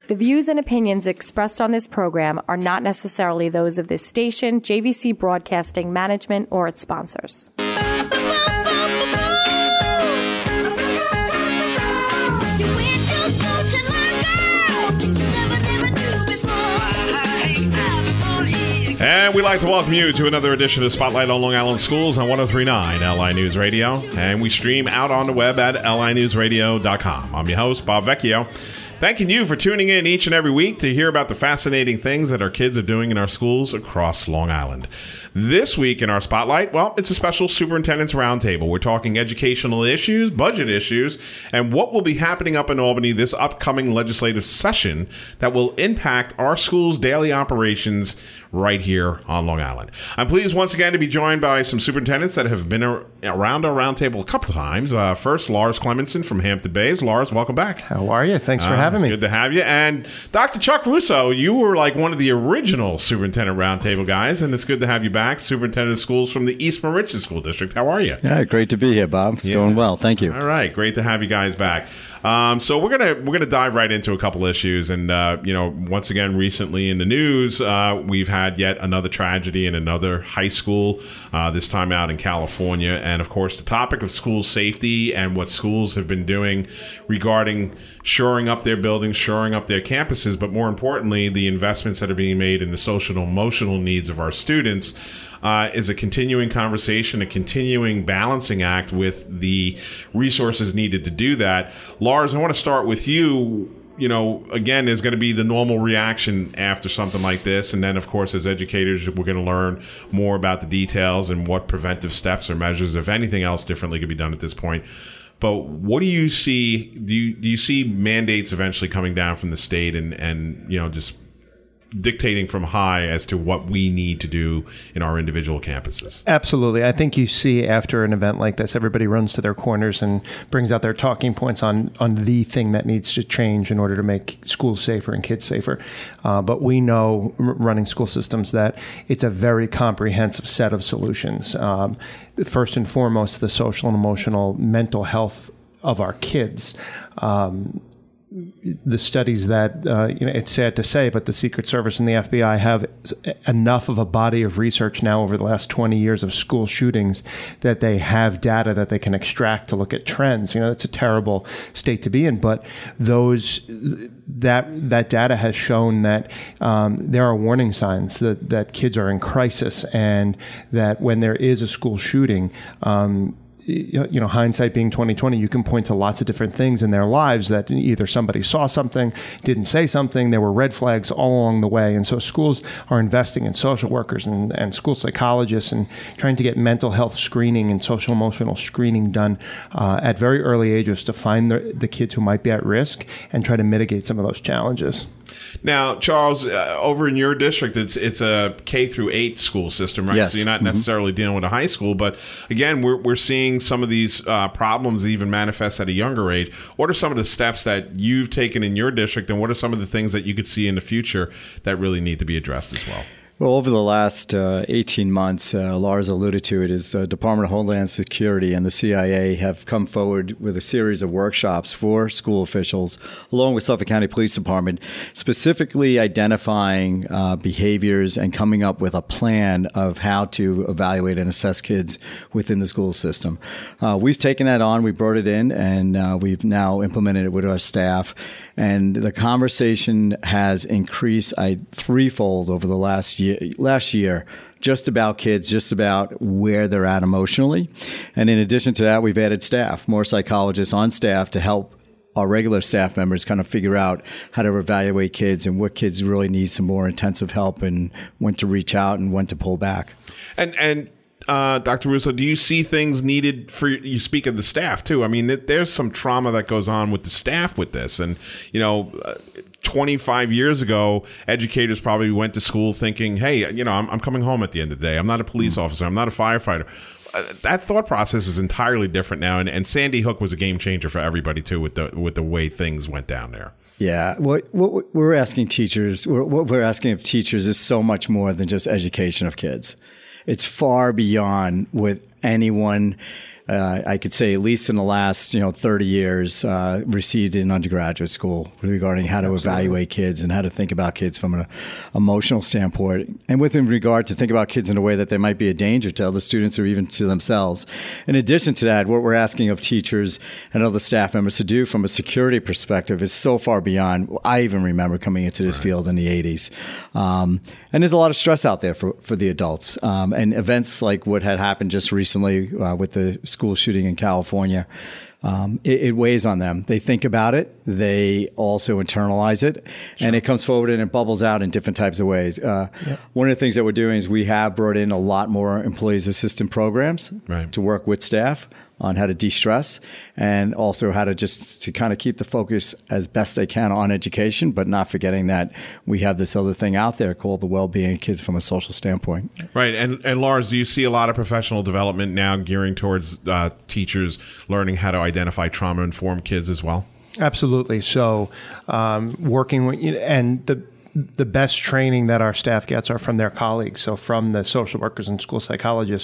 The views and opinions expressed on this program are not necessarily those of this station, JVC Broadcasting Management, or its sponsors. And we'd like to welcome you to another edition of Spotlight on Long Island Schools on 103.9 LI News Radio. And we stream out on the web at linewsradio.com. I'm your host, Bob Vecchio. Thanking you for tuning in each and every week to hear about the fascinating things that our kids are doing in our schools across Long Island. This week in our Spotlight, well, it's a special Superintendent's Roundtable. We're talking educational issues, budget issues, and what will be happening up in Albany this upcoming legislative session that will impact our schools' daily operations right here on Long Island. I'm pleased once again to be joined by some superintendents that have been around our roundtable a couple of times. First, Lars Clemenson from Hampton Bays. Lars, welcome back. How are you? Thanks for having me. Good to have you. And Dr. Chuck Russo, you were like one of the original Superintendent Roundtable guys, and it's good to have you back. Superintendent of Schools from the East Moriches School District. How are you? Yeah, great to be here, Bob. It's going well. Thank you. All right. Great to have you guys back. So we're gonna dive right into a couple issues, and once again, recently in the news, we've had yet another tragedy in another high school. This time out in California, and of course, the topic of school safety and what schools have been doing regarding shoring up their buildings, shoring up their campuses, but more importantly, the investments that are being made in the social and emotional needs of our students. Is a continuing conversation, a continuing balancing act with the resources needed to do that. Lars, I want to start with you. Again, there's going to be the normal reaction after something like this. And then, of course, as educators, we're going to learn more about the details and what preventive steps or measures, if anything else differently, could be done at this point. But what do you see? Do you see mandates eventually coming down from the state and just dictating from high as to what we need to do in our individual campuses? Absolutely. I think you see after an event like this, everybody runs to their corners and brings out their talking points on the thing that needs to change in order to make schools safer and kids safer. But we know, running school systems, that it's a very comprehensive set of solutions. First and foremost, the social and emotional mental health of our kids. The studies that, it's sad to say, but the Secret Service and the FBI have enough of a body of research now over the last 20 years of school shootings that they have data that they can extract to look at trends. That's a terrible state to be in, but that data has shown that there are warning signs that kids are in crisis, and that when there is a school shooting, hindsight being 2020, you can point to lots of different things in their lives that either somebody saw something, didn't say something, there were red flags all along the way. And so schools are investing in social workers and school psychologists and trying to get mental health screening and social emotional screening done at very early ages to find the kids who might be at risk and try to mitigate some of those challenges. Now, Charles, over in your district, it's a K through 8 school system, right? Yes. So you're not necessarily dealing with a high school, but again, we're seeing some of these problems even manifest at a younger age. What are some of the steps that you've taken in your district, and what are some of the things that you could see in the future that really need to be addressed as well? Well, over the last 18 months, Lars alluded to it, is Department of Homeland Security and the CIA have come forward with a series of workshops for school officials, along with Suffolk County Police Department, specifically identifying behaviors and coming up with a plan of how to evaluate and assess kids within the school system. We've taken that on, we brought it in, and we've now implemented it with our staff. And the conversation has increased threefold over the last year, just about kids, just about where they're at emotionally. And in addition to that, we've added staff, more psychologists on staff to help our regular staff members kind of figure out how to evaluate kids and what kids really need some more intensive help and when to reach out and when to pull back. And Dr. Russo, do you see things needed for, you speak of the staff too? I mean, there's some trauma that goes on with the staff with this. And, 25 years ago, educators probably went to school thinking, hey, I'm coming home at the end of the day. I'm not a police officer. I'm not a firefighter. That thought process is entirely different now. And Sandy Hook was a game changer for everybody too, with the way things went down there. Yeah, what we're asking teachers, what we're asking of teachers is so much more than just education of kids. It's far beyond what anyone I could say at least in the last 30 years, received in undergraduate school regarding how to evaluate kids and how to think about kids from an emotional standpoint, and with regard to think about kids in a way that they might be a danger to other students or even to themselves. In addition to that, what we're asking of teachers and other staff members to do from a security perspective is so far beyond what I even remember coming into this field in the 80s. And there's a lot of stress out there for the adults. And events like what had happened just recently with the school shooting in California, it weighs on them. They think about it. They also internalize it. And it comes forward and it bubbles out in different types of ways. One of the things that we're doing is we have brought in a lot more employees assistant programs to work with staff on how to de-stress and also how to kind of keep the focus as best they can on education, but not forgetting that we have this other thing out there called the well-being of kids from a social standpoint. Right. And Lars, do you see a lot of professional development now gearing towards teachers learning how to identify trauma-informed kids as well? Absolutely. So working with, and the best training that our staff gets are from their colleagues. So from the social workers and school psychologists,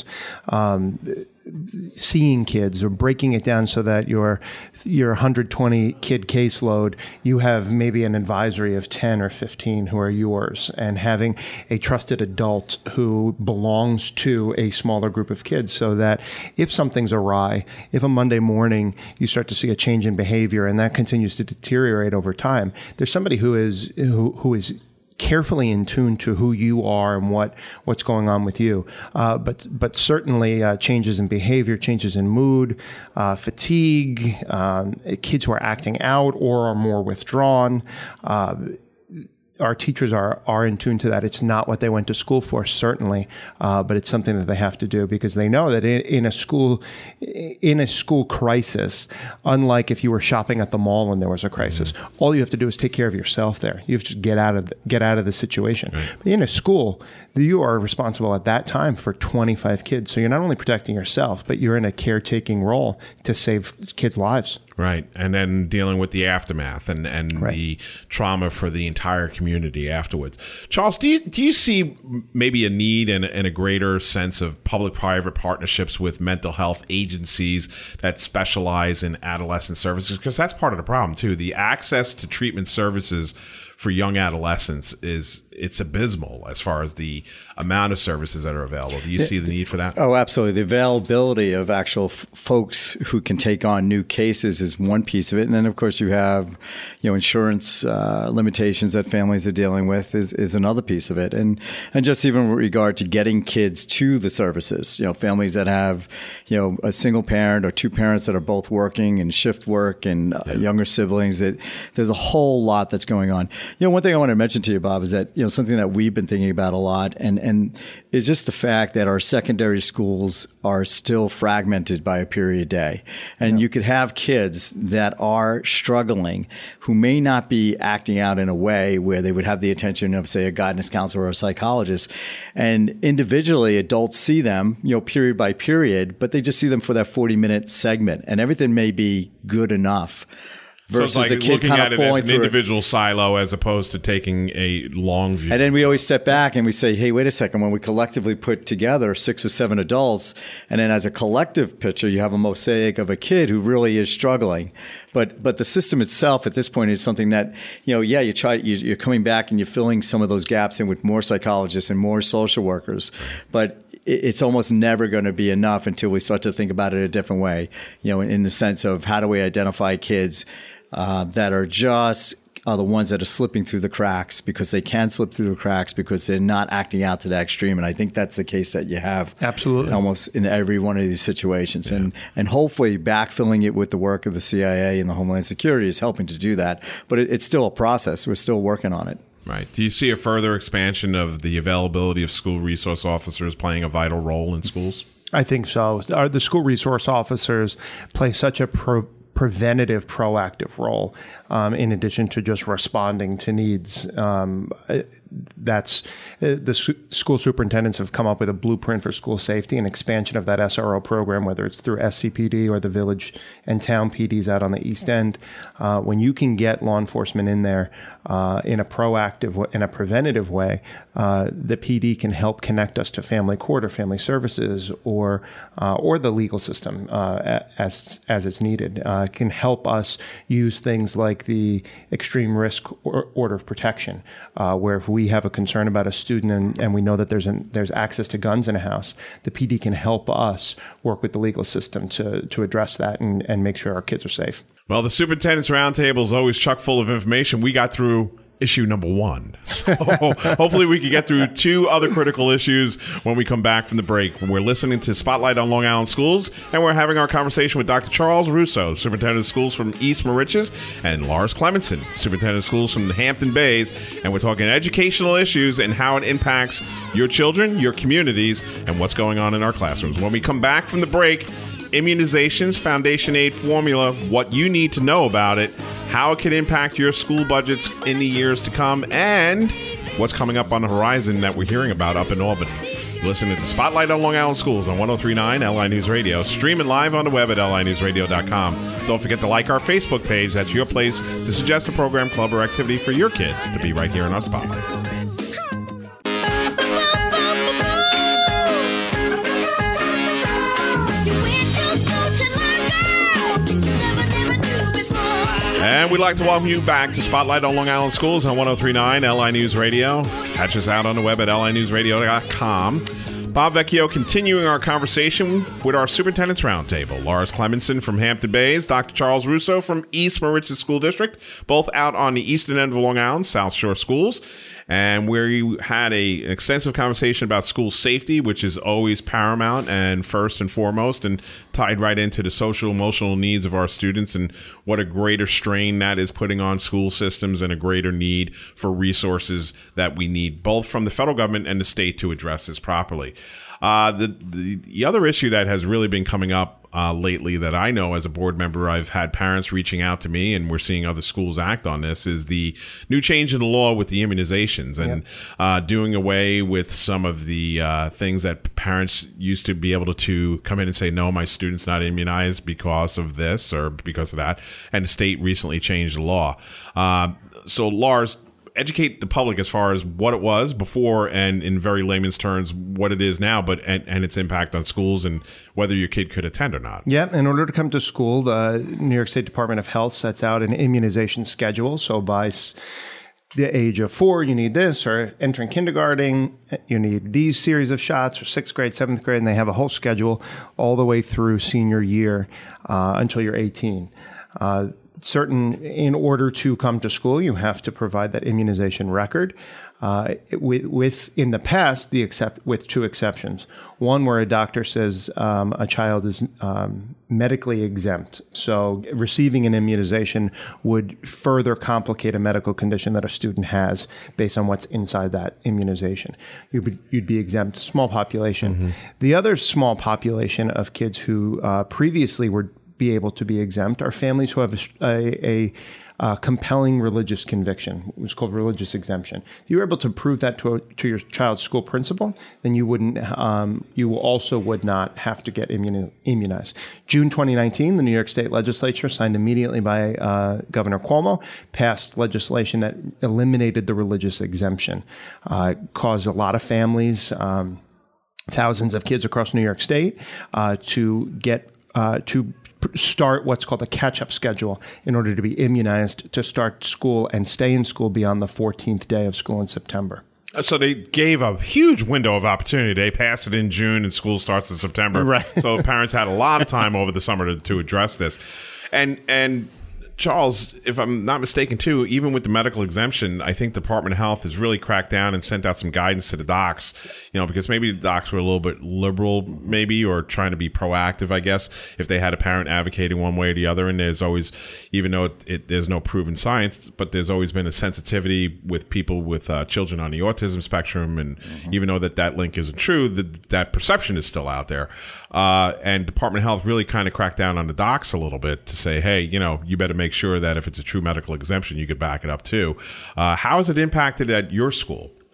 seeing kids or breaking it down so that your 120 kid caseload, you have maybe an advisory of 10 or 15 who are yours, and having a trusted adult who belongs to a smaller group of kids, so that if something's awry, if a Monday morning you start to see a change in behavior and that continues to deteriorate over time, there's somebody who is carefully in tune to who you are and what's going on with you. But certainly changes in behavior, changes in mood, fatigue, kids who are acting out or are more withdrawn. Our teachers are in tune to that. It's not what they went to school for, certainly, but it's something that they have to do because they know that in a school crisis, unlike if you were shopping at the mall and there was a crisis, all you have to do is take care of yourself there. You have to get out of the situation. Right. But in a school, you are responsible at that time for 25 kids. So you're not only protecting yourself, but you're in a caretaking role to save kids' lives. Right. And then dealing with the aftermath and the trauma for the entire community afterwards. Charles, do you see maybe a need and a greater sense of public-private partnerships with mental health agencies that specialize in adolescent services? Because that's part of the problem, too. The access to treatment services for young adolescents it's abysmal as far as the amount of services that are available. Do you see the need for that? Oh, absolutely. The availability of actual folks who can take on new cases is one piece of it. And then, of course, you have, insurance limitations that families are dealing with is another piece of it. And just even with regard to getting kids to the services, families that have, a single parent or two parents that are both working and shift work and younger siblings, there's a whole lot that's going on. One thing I want to mention to you, Bob, is that, something that we've been thinking about a lot and is just the fact that our secondary schools are still fragmented by a period day. And you could have kids that are struggling who may not be acting out in a way where they would have the attention of, say, a guidance counselor or a psychologist. And individually, adults see them, period by period, but they just see them for that 40-minute segment. And everything may be good enough. Versus so it's like a kid looking kind at of it falling as an individual silo as opposed to taking a long view. And then we always step back and we say, hey, wait a second. When we collectively put together 6 or 7 adults, and then as a collective picture, you have a mosaic of a kid who really is struggling. But the system itself at this point is something that, you're coming back and you're filling some of those gaps in with more psychologists and more social workers. But it's almost never going to be enough until we start to think about it a different way, in the sense of how do we identify kids that are the ones that are slipping through the cracks because they can slip through the cracks because they're not acting out to that extreme. And I think that's the case that you have absolutely almost in every one of these situations. Yeah. And hopefully backfilling it with the work of the CIA and the Homeland Security is helping to do that. But it's still a process. We're still working on it. Right. Do you see a further expansion of the availability of school resource officers playing a vital role in schools? I think so. The school resource officers play such a preventative, proactive role in addition to just responding to needs. that's the school superintendents have come up with a blueprint for school safety and expansion of that SRO program, whether it's through SCPD or the village and town PDs out on the East End. When you can get law enforcement in there in a proactive, in a preventative way, the PD can help connect us to family court or family services or the legal system as it's needed. It can help us use things like the extreme risk order of protection, where if we have a concern about a student and we know that there's access to guns in a house, the PD can help us work with the legal system to address that and make sure our kids are safe. Well, the Superintendent's Roundtable is always chock full of information. We got through issue number 1. So hopefully we can get through 2 other critical issues when we come back from the break. We're listening to Spotlight on Long Island Schools, and we're having our conversation with Dr. Charles Russo, Superintendent of Schools from East Moriches, and Lars Clemenson, Superintendent of Schools from Hampton Bays. And we're talking educational issues and how it impacts your children, your communities, and what's going on in our classrooms. When we come back from the break, immunizations, Foundation Aid formula, what you need to know about it, how it can impact your school budgets in the years to come, and what's coming up on the horizon that we're hearing about up in Albany. Listen to Spotlight on Long Island Schools on 103.9 LI News Radio. Streaming live on the web at linewsradio.com. Don't forget to like our Facebook page. That's your place to suggest a program, club, or activity for your kids to be right here in our Spotlight. And we'd like to welcome you back to Spotlight on Long Island Schools on 103.9 LI News Radio. Catch us out on the web at linewsradio.com. Bob Vecchio continuing our conversation with our Superintendent's Roundtable. Lars Clemenson from Hampton Bays, Dr. Charles Russo from East Moriches School District, both out on the eastern end of Long Island, South Shore Schools, and we had an extensive conversation about school safety, which is always paramount and first and foremost, and tied right into the social, emotional needs of our students and what a greater strain that is putting on school systems and a greater need for resources that we need both from the federal government and the state to address this properly. The other issue that has really been coming up lately that I know as a board member, I've had parents reaching out to me, and we're seeing other schools act on this, is the new change in the law with the immunizations and doing away with some of the things that parents used to be able to come in and say, no, my student's not immunized because of this or because of that. And the state recently changed the law. So Lars, educate the public as far as what it was before and in very layman's terms what it is now, but and its impact on schools and whether your kid could attend or not. Yeah, in order to come to school, the New York State Department of Health sets out an immunization schedule. So by the age of 4, you need this, or entering kindergarten, you need these series of shots, or 6th grade, 7th grade, and they have a whole schedule all the way through senior year until you're 18. In order to come to school, you have to provide that immunization record. In the past, with 2 exceptions. One where a doctor says a child is medically exempt. So receiving an immunization would further complicate a medical condition that a student has based on what's inside that immunization. You'd be exempt. Small population. Mm-hmm. The other small population of kids who previously would be able to be exempt are families who have a compelling religious conviction. It was called religious exemption. If you were able to prove that to your child's school principal, then you also would not have to get immunized. June 2019, the New York State Legislature, signed immediately by Governor Cuomo, passed legislation that eliminated the religious exemption. Caused a lot of families, thousands of kids across New York State, to start what's called a catch-up schedule in order to be immunized to start school and stay in school beyond the 14th day of school in September. So they gave a huge window of opportunity. They passed it in June and school starts in September. Right. So parents had a lot of time over the summer to address this. And Charles, if I'm not mistaken, too, even with the medical exemption, I think the Department of Health has really cracked down and sent out some guidance to the docs, because maybe the docs were a little bit liberal, maybe, or trying to be proactive, I guess, if they had a parent advocating one way or the other. And there's always, even though there's no proven science, but there's always been a sensitivity with people with children on the autism spectrum. And even though that link isn't true, that perception is still out there. And Department of Health really kind of cracked down on the docs a little bit to say, hey, you better make sure that if it's a true medical exemption, you could back it up too. How has it impacted at your school?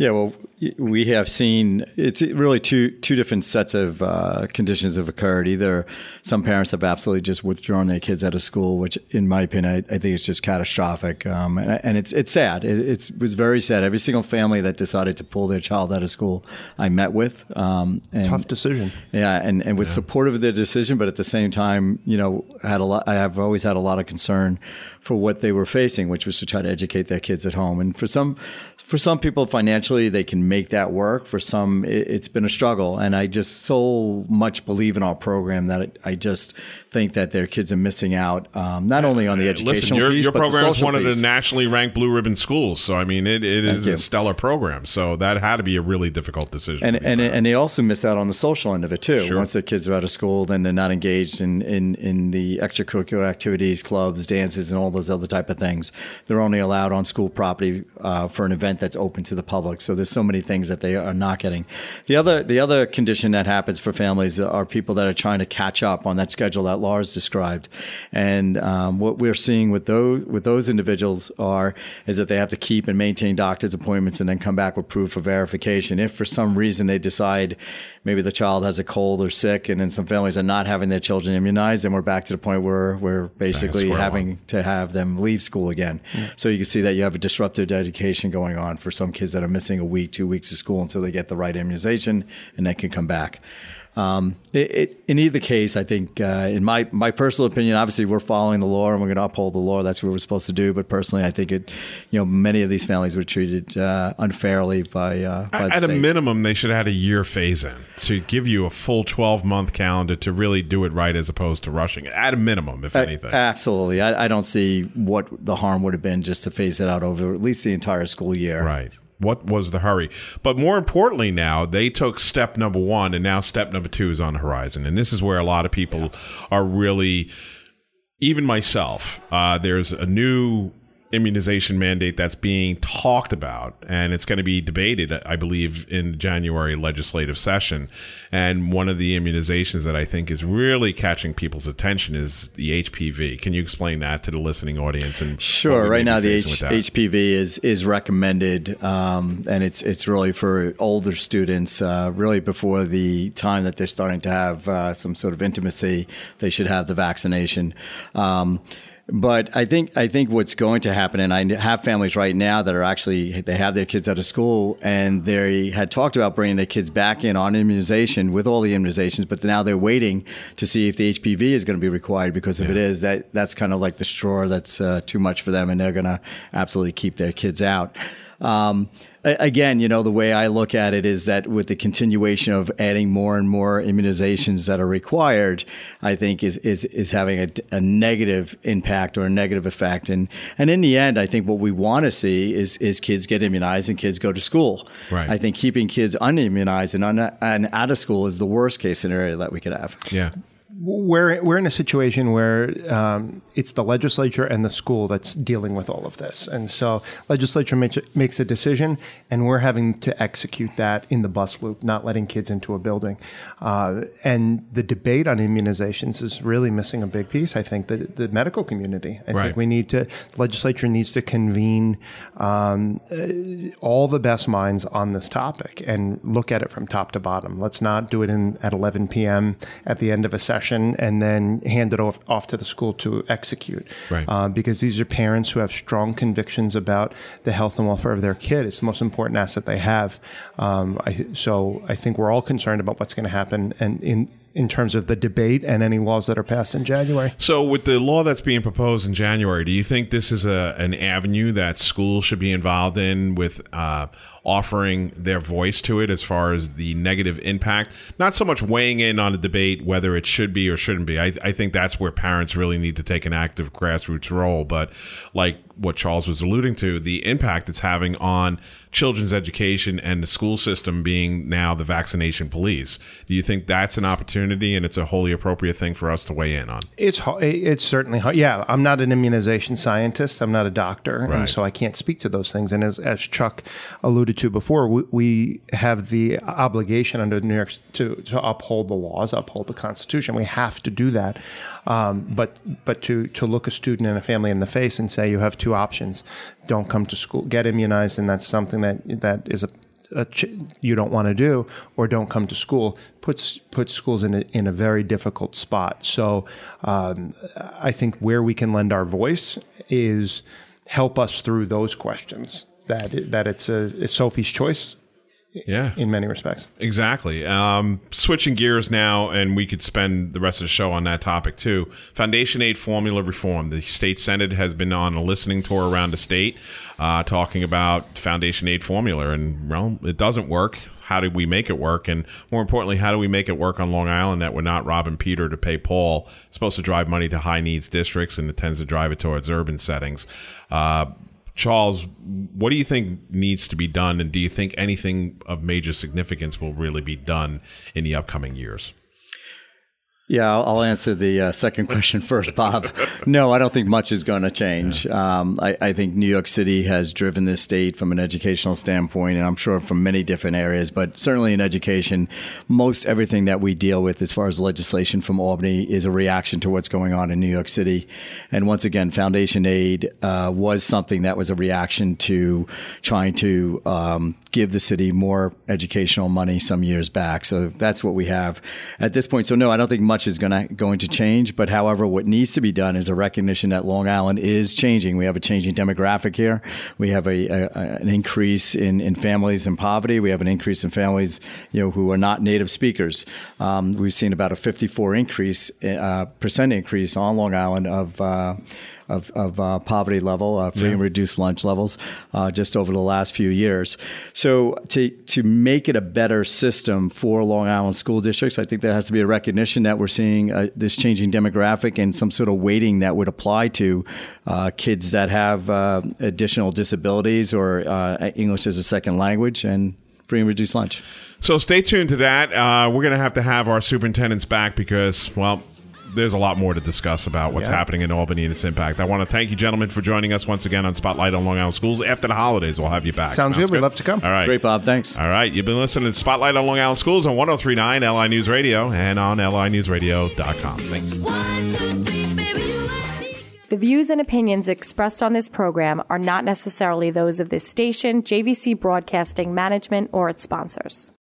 Yeah, well, we have seen it's really two different sets of conditions have occurred. Either some parents have absolutely just withdrawn their kids out of school, which, in my opinion, I think it's just catastrophic, and it's sad. It was very sad. Every single family that decided to pull their child out of school, I met with. Tough decision. Yeah, and was supportive of their decision, but at the same time, I have always had a lot of concern for what they were facing, which was to try to educate their kids at home. And for some people, financially, they can make that work. For some, it's been a struggle. And I just so much believe in our program that I just think that their kids are missing out, not only on the educational piece, your but the program is social one piece. of the nationally ranked Blue Ribbon schools. So, I mean, it is a stellar program. So that had to be a really difficult decision. And they also miss out on the social end of it, too. Sure. Once the kids are out of school, then they're not engaged in the extracurricular activities, clubs, dances, and all those other type of things. They're only allowed on school property for an event that's open to the public. So there's so many things that they are not getting. The other condition that happens for families are people that are trying to catch up on that schedule that Lars described. And what we're seeing with those individuals is that they have to keep and maintain doctor's appointments and then come back with proof of verification. If for some reason they decide maybe the child has a cold or sick, and then some families are not having their children immunized, then we're back to the point where we're basically having to have them leave school again. Yeah. So you can see that you have a disrupted education going on for some kids that are missing a week, 2 weeks of school until they get the right immunization and then can come back. In either case, I think, in my personal opinion, obviously we're following the law and we're going to uphold the law. That's what we're supposed to do. But personally, I think many of these families were treated unfairly by the At state. a minimum, they should have had a year phase in to give you a full 12-month calendar to really do it right, as opposed to rushing it. At a minimum, if anything. Absolutely. I don't see what the harm would have been just to phase it out over at least the entire school year. Right. What was the hurry? But more importantly, now they took step number 1, and now step number 2 is on the horizon. And this is where a lot of people are really, even myself, there's a new immunization mandate that's being talked about, and it's going to be debated, I believe, in January legislative session. And one of the immunizations that I think is really catching people's attention is the HPV. Can you explain that to the listening audience? And sure. Right now, the HPV is recommended, and it's really for older students. Really, before the time that they're starting to have some sort of intimacy, they should have the vaccination. But I think what's going to happen, and I have families right now that are actually, they have their kids out of school, and they had talked about bringing their kids back in on immunization with all the immunizations, but now they're waiting to see if the HPV is going to be required, because if it is, that's kind of like the straw that's too much for them, and they're going to absolutely keep their kids out. Again, the way I look at it is that with the continuation of adding more and more immunizations that are required, I think is having a negative impact or a negative effect. And in the end, I think what we want to see is kids get immunized and kids go to school. Right. I think keeping kids unimmunized and out of school is the worst case scenario that we could have. Yeah. We're in a situation where it's the legislature and the school that's dealing with all of this. And so legislature makes a decision, and we're having to execute that in the bus loop, not letting kids into a building. And the debate on immunizations is really missing a big piece. I think that the medical community, I think the legislature needs to convene all the best minds on this topic and look at it from top to bottom. Let's not do it at 11 p.m. at the end of a session and then hand it off to the school to execute. Right. Because these are parents who have strong convictions about the health and welfare of their kid. It's the most important asset they have. So I think we're all concerned about what's going to happen and in terms of the debate and any laws that are passed in January. So with the law that's being proposed in January, do you think this is an avenue that schools should be involved in with offering their voice to it as far as the negative impact? Not so much weighing in on the debate whether it should be or shouldn't be. I think that's where parents really need to take an active grassroots role. But like what Charles was alluding to, the impact it's having on children's education and the school system being now the vaccination police. Do you think that's an opportunity and it's a wholly appropriate thing for us to weigh in on? It's certainly hard. Yeah, I'm not an immunization scientist. I'm not a doctor, and so I can't speak to those things. And as Chuck alluded to before, we have the obligation under New York to uphold the laws, uphold the Constitution. We have to do that. But to look a student and a family in the face and say you have two options: don't come to school, get immunized, and that's something that is you don't want to do, or don't come to school, puts schools in a very difficult spot. So I think where we can lend our voice is help us through those questions. That it's Sophie's choice. Yeah, in many respects. Exactly. Switching gears now, and we could spend the rest of the show on that topic too. Foundation aid formula reform. The state Senate has been on a listening tour around the state, talking about foundation aid formula, and well, it doesn't work. How do we make it work? And more importantly, how do we make it work on Long Island that we're not robbing Peter to pay Paul? It's supposed to drive money to high needs districts, and it tends to drive it towards urban settings. Charles, what do you think needs to be done, and do you think anything of major significance will really be done in the upcoming years? Yeah, I'll answer the second question first, Bob. No, I don't think much is going to change. I think New York City has driven this state from an educational standpoint, and I'm sure from many different areas, but certainly in education, most everything that we deal with as far as legislation from Albany is a reaction to what's going on in New York City. And once again, foundation aid was something that was a reaction to trying to give the city more educational money some years back. So that's what we have at this point. So no, I don't think much is going to change. But however, what needs to be done is a recognition that Long Island is changing. We have a changing demographic here. We have an increase in families in poverty. We have an increase in families, who are not native speakers. We've seen about a 54% increase on Long Island of poverty level, free and reduced lunch levels, just over the last few years. So to make it a better system for Long Island school districts, I think there has to be a recognition that we're seeing this changing demographic and some sort of weighting that would apply to kids that have additional disabilities or English as a second language and free and reduced lunch. So stay tuned to that. We're going to have our superintendents back because, well, there's a lot more to discuss about what's happening in Albany and its impact. I want to thank you, gentlemen, for joining us once again on Spotlight on Long Island Schools. After the holidays, we'll have you back. Sounds good. We'd love to come. All right. Great, Bob. Thanks. All right. You've been listening to Spotlight on Long Island Schools on 103.9 LI News Radio and on linewsradio.com. Thanks. The views and opinions expressed on this program are not necessarily those of this station, JVC Broadcasting Management, or its sponsors.